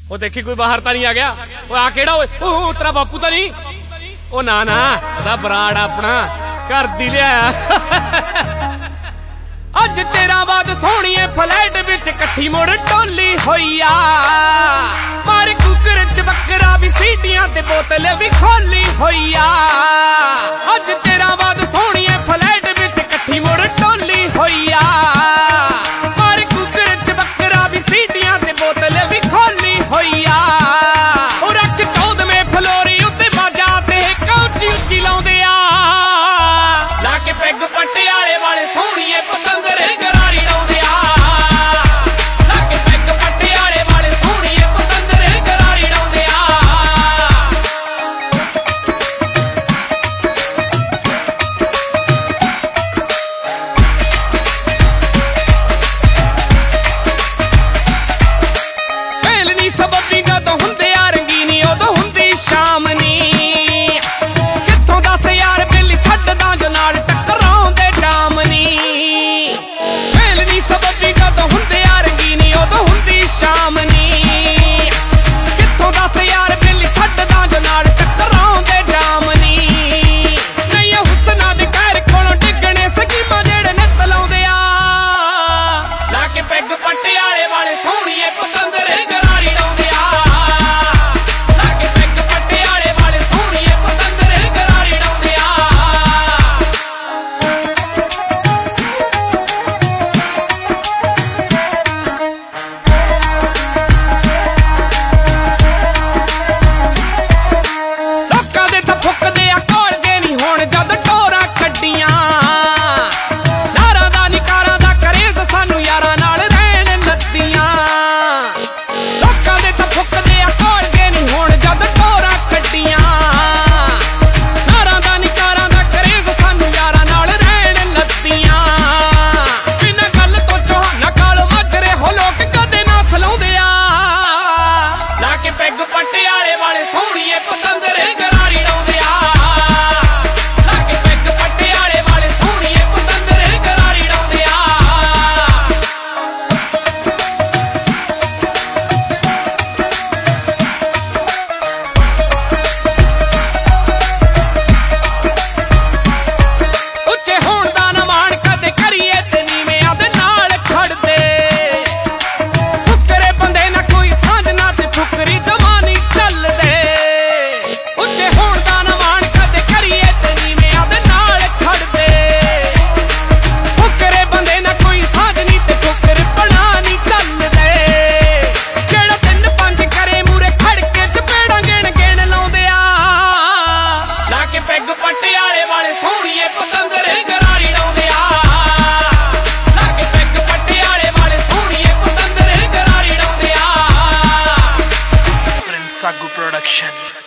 ਉਹ ਦੇਖੀ ਕੋਈ ਬਾਹਰ ਤਾਂ ਨਹੀਂ ਆ ਗਿਆ। ਉਹ ਆ ਕਿਹੜਾ ਓਏ? ਉਹ ਤੇਰਾ ਬਾਪੂ ਤਾਂ ਨਹੀਂ? ਉਹ ਨਾ ਨਾ, ਉਹਦਾ ਬਰਾੜ ਆਪਣਾ ਘਰ ਦੀ ਲਿਆ। ਅੱਜ ਤੇਰਾ ਬਾਦ ਸੋਹਣੀਏ ਫਲੈਟ ਵਿੱਚ ਇਕੱਠੀ ਮੁੜ ਟੋਲੀ ਹੋਈ ਆ। ਮਾਰ ਕੁੱਕਰ ਚ ਬੱਕਰਾ ਵੀ ਸੀਟੀਆਂ ਤੇ ਬੋਤਲ ਵੀ ਖੋਲੀ ਹੋਈ ਆ। ਅੱਜ ਤੇਰਾ ਬਾਦ ਸੋਹਣੀਏ ਫਲੈਟ ਵਿੱਚ ਇਕੱਠੀ ਮੁੜ ਟੋਲੀ ਹੋਈ ਆ। ਮਾਰ ਕੁੱਕਰ ਚ ਬੱਕਰਾ ਵੀ ਸੀਟੀਆਂ ਤੇ ਬੋਤਲ ਵੀ ਖੋਲੀ ਹੋਈ ਆ। ਉਹ ਰੱਖ 14ਵੇਂ ਫਲੋਰੀ ਉੱਤੇ ਬਾਜਾ ਤੇ ਉੱਚੀ ਉੱਚੀ ਲਾਉਂਦੇ ਆ। ਲਾ ਕੇ ਪੈਗ ਪਟਿਆਲੇ ਵਾਲੇ ਸੋਹਣੀਏ ਪਤੰਦਰੇ ਗਰਾਰੀ ਲਾਉਂਦੇ ਆ। ਲਾ ਕੇ ਪੈਗ ਪਟਿਆਲੇ ਵਾਲੇ ਸੋਹਣੀਏ ਪਤੰਦਰੇ ਗਰਾਰੀ ਲਾਉਂਦੇ ਆ। ਪਹਿਲ ਨੀ ਸਬੱਬੀ ਜਦੋਂ ਹੁੰਦੇ ਆ ਰੰਗੀਨੀ ਉਦੋਂ ਹੁੰਦੀ ਸ਼ਾਮ ਨੀ। ਕਿੱਥੋਂ ਦੱਸ ਯਾਰ ਬਿੱਲੀ ਛੱਡਦਾ ਜੋ ਨਾਲ ਟਕਰਾਉਂਦੇ ਜਾਮ ਨੀ। ਪਹਿਲ ਨੀ ਸਬੱਬੀ ਜਦੋਂ ਹੁੰਦੇ ਆ ਰੰਗੀਨੀ ਉਦੋਂ ਹੁੰਦੀ ਸ਼ਾਮ ਨੀ। ਕਿੱਥੋਂ ਦੱਸ ਯਾਰ ਬਿੱਲੀ ਛੱਡਦਾ ਜੋ ਨਾਲ ਟਕਰਾਉਂਦੇ ਜਾਮ ਨੀ। ਨਹੀਂ ਹੁਸਨਾ ਦੇ ਘਰ ਕੋਲੋਂ ਡਿੱਗਣੇ ਸਕੀਮਾਂ ਜਿਹੜੇ ਨਿੱਤ ਲਾਉਂਦੇ ਆ। ਲਾ ਕੇ ਪੈਗ ਪਟਿਆਲੇ ਵਾਲੇ ਸੋਹਣੀਏ ਪਤੰਦਰੇ ਗਰਾਰੀ ਲਾਉਂਦੇ ਆ। ਲਾ ਕੇ ਪੈਗ ਪਟਿਆਲੇ ਵਾਲੇ ਸੋਹਣੀਏ ਪਤੰਦਰੇ ਗਰਾਰੀ ਲਾਉਂਦੇ ਆ। ਲੋਕਾਂ ਦੇ ਤਾਂ ਫੁੱਕਦੇ ਆ ਕੋਲਗੇ ਨਹੀਂ ਹੁਣ ਜਦ ਟੋਰਾਂ ਕੱਢੀਆਂ। ਨਾਰਾਂ ਦਾ ਨਿਕਾਰਾਂ ਦਾ ਕਰੇਜ਼ ਸਾਨੂੰ ਯਾਰਾਂ ਨਾਲ ਰਹਿਣ ਲੱਦੀਆਂ। ਲੋਕਾਂ ਦੇ ਤਾਂ ਫੁੱਕਦੇ ਆ ਕੋਲਗੇ ਨਹੀਂ ਹੁਣ ਜਦ ਟੋਰਾਂ ਕੱਢੀਆਂ। ਨਾਰਾਂ ਦਾ ਨਿਕਾਰਾਂ ਦਾ ਕਰੇਜ਼ ਸਾਨੂੰ ਯਾਰਾਂ ਨਾਲ ਰਹਿਣ ਲੱਦੀਆਂ। ਬਿਨਾਂ ਗੱਲ ਤੋਂ ਚੋਹਾਨਾ ਕਾਲ ਮਾਜਰੇ ਹੋ ਲੋਕ ਕਦੇ ਨਾ ਸਲਾਉਂਦੇ ਆ। ਲਾ ਕੇ ਪੈਗ ਪਟਿਆਲੇ ਵਾਲੇ ਸੋਹਣੀਏ ਪਤੰਦਰੇ ਗਰਾਰੀ ਲਾਉਂਦੇ ਆ। ਲਾ ਕੇ ਪੈਗ ਪਟਿਆਲੇ ਵਾਲੇ ਸੋਹਣੀਏ ਪਤੰਦਰੇ ਗਰਾਰੀ ਲਾਉਂਦੇ ਆ। ਉੱਚੇ ਹੋਣ ਦਾ ਨਾ ਮਾਣ ਕਦੇ ਕਰੀਏ ਤੇ ਨੀਵਿਆਂ ਦੇ ਨਾਲ ਖੜਦੇ। ਫੁਕਰੇ ਬੰਦੇ ਨਾ ਕੋਈ ਸਾਂਝ ਨਾ ਤੇ ਫੁਕਰੀ ਜਵਾਨੀ ਚੱਲਦੇ। ਉੱਚੇ ਹੋਣ ਦਾ ਨਾ ਮਾਣ ਕਦੇ ਕਰੀਏ ਤੇ ਨੀਵਿਆਂ ਦੇ ਨਾਲ ਖੜਦੇ। ਫੁਕਰੇ ਬੰਦੇ ਨਾ ਕੋਈ ਸਾਂਝ ਨੀ ਤੇ ਫੁਕਰ ਬਣਾ ਨੀ ਚੱਲਦੇ। ਜਿਹੜਾ 3-5 ਕਰੇ ਮੂਰੇ ਖੜ ਕੇ ਚਪੇੜਾਂ ਗਿਣ ਲਾਉਂਦੇ ਆ। ਲਾ ਕੇ ਪੈਗ ਪਟਿਆਲੇ ਵਾਲੇ ਸੋਹਣੀਏ ਪਤੰਦਰੇ ਗਰਾਰੀ ਲਾਉਂਦੇ ਆ। ਲਾ ਕੇ ਪੈਗ ਪਟਿਆਲੇ ਵਾਲੇ ਸੋਹਣੀਏ ਪਤੰਦਰੇ ਗਰਾਰੀ ਲਾਉਂਦੇ ਆ। Prince Sagu Production.